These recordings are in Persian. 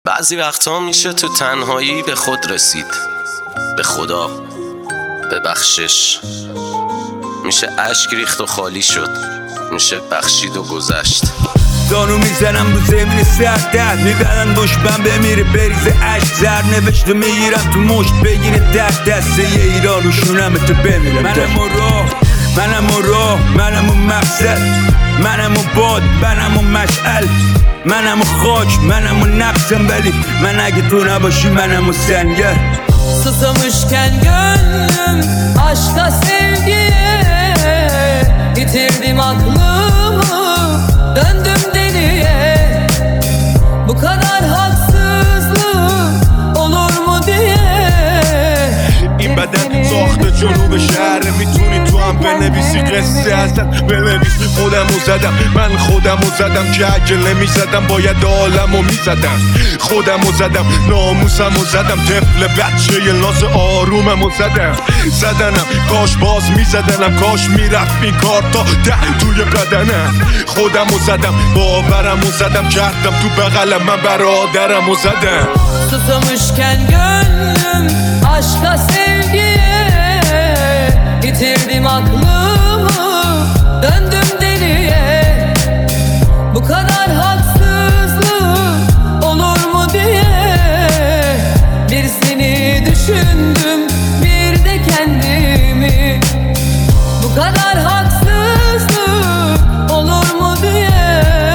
بعضی وقتها میشه تو تنهایی به خود رسید، به خدا، به بخشش. میشه اشک ریخت و خالی شد، میشه بخشید و گذشت. دانو میزنم رو زمین سردت، میبرن دشمن بمیره بریزه عشق. زر نوشته میگیرم تو مشت بگیره دست ایران روشونم تو بمیرم. منم و راه، منم و مقصد، منم و باد، منم و مشعل، منم و خاک، منم و nefsim ولی من اگه تو nabاشی منم و سنگر. Susamışken gönlüm aşka sevgiye, yitirdim aklımı, döndüm deliye. Bu kadar haksızlık olur mu diye. این بدن ساخته جنوب شهر، میتونی تو هم بنویسی قصه ازت. بنویس خودمو زدم، من خودمو زدم که اگه نمیزدم باید عالمو میزدم. خودمو زدم، ناموسمو زدم، طفل بچه ناز آروممو زدنم. کاش باز میزدنم، کاش میرفت این کار تا توی بدنم. خودمو زدم، باورمو زدم، کردم تو بغلم من برادرمو زدم. Susamışken gönlüm aşka sevgiye, yitirdim aklımı, döndüm deliye. Bu kadar haksızlık olur mu diye. Bir seni düşündüm, bir de kendimi. Bu kadar haksızlık olur mu diye.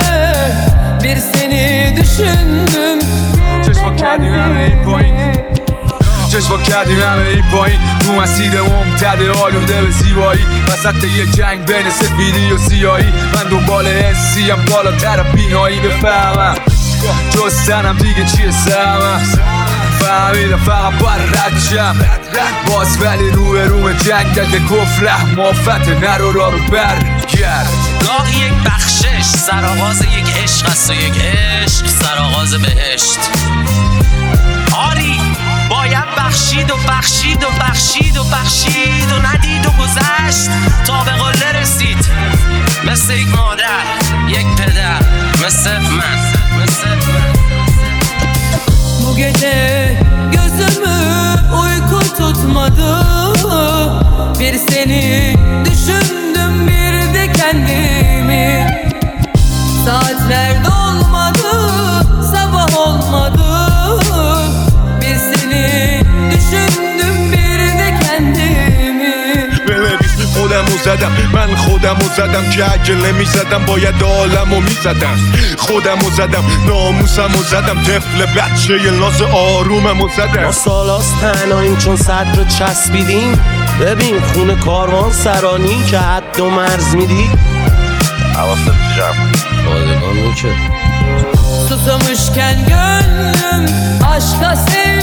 Bir seni düşündüm. چشم کردیم همه این پایین، چشم کردیم همه این پایین، تو مسیر ممتد آلوده به زیبایی، وسط یه جنگ بین سفیدی و سیاهی. من دنبال حسیم بالاتر بینایی، بفهمم جستنم دیگه چیه سهمم. فهمیدم فقط باید رد شم باز، ولی روبروم جنگ که کفره مافت نرو را رو برگرد. گاهی یک بخشش سرآغاز یک عشق است و یک عشق سرآغاز بهشت. آری باید بخشید و بخشید و بخشید و بخشید و ندید و گذشت تا به قله رسید. مثل یک مادر، یک پدر، مثل من. Bu gece gözümü uyku tutmadı. Bir seni düşündüm, bir de kendimi. Saatler dolmadı, sabah olmadı. Bir seni düşündüm, bir de kendimi. خودمو زدم، من خودمو زدم که اگه نمیزدم باید عالمو میزدم. خودمو زدم، ناموسمو زدم، طفل بچه ناز آروممو زدم. ما سالاست تنهاییم چون صد رو چسبیدیم. ببین خونه کاروان سرانی که حد و مرز میدی. حواست جمع پادگان میکرد. Susamışken gönlüm aşka sevgiye,